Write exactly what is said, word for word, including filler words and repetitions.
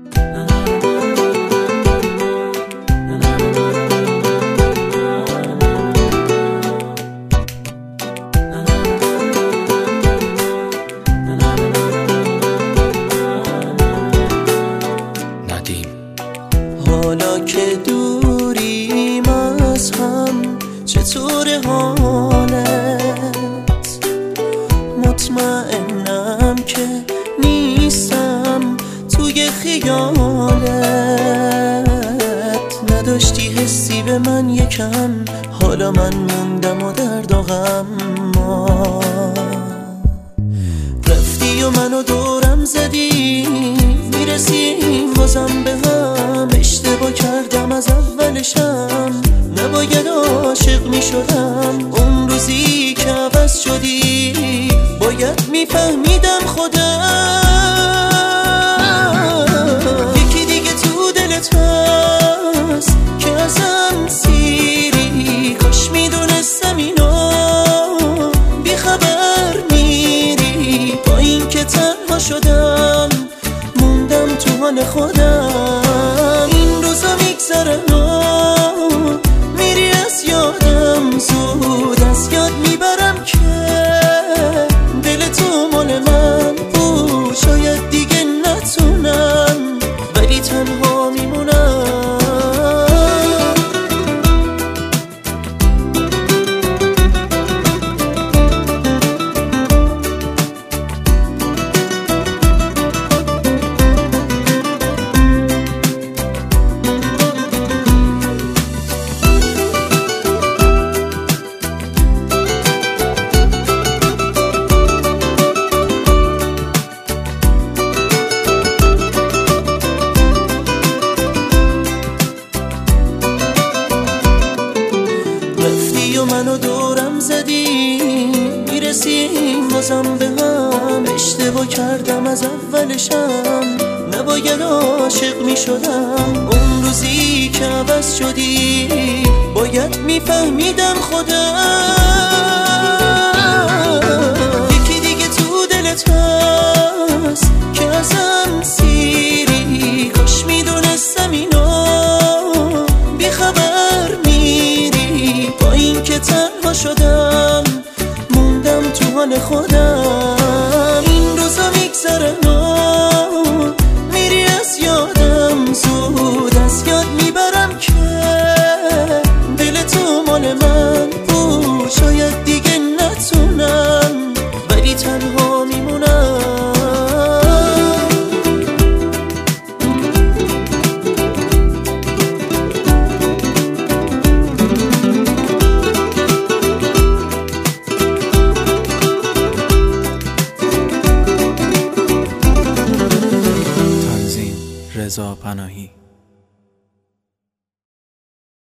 حالا که دوریم از هم چطور حالت؟ مطمئنم که نیستم توی خیالت. نداشتی حسی به من یکم، حالا من موندم و درد و غم. رفتی و منو دورم زدی، میرسیم بازم به هم. اشتباه کردم از اولشم، نباید عاشق میشدم. اون روزی که عوض شدی باید میفهمیدم خودم. یکی دیگه تو دلت هست که ازم سیری، کاش میدونستم اینو بی خبر میری. با این که تنها شدم موندم تو حال خودم. این روزا میگذره میری از یادم، زود از یاد میبرم که دل تو مال من بود. شاید دیگه نتونم ولی تنها میمونم. منو دورم زدی، میرسیم بازم به هم. اشتباه کردم از اولشم، نباید عاشق میشدم. اون روزی که عوض شدی باید میفهمیدم خودم. یکی دیگه تو دلت هست که ازم سیری، کاش میدونستم اینو بی خبر میری. با این که تنها شدم موندم تو حال خودم. این روزا میگذره میری از یادم، زود از یاد میبرم که دل تو مال من بود. شاید دیگه نتونم ولی تنها میمونم. رضا پناهی.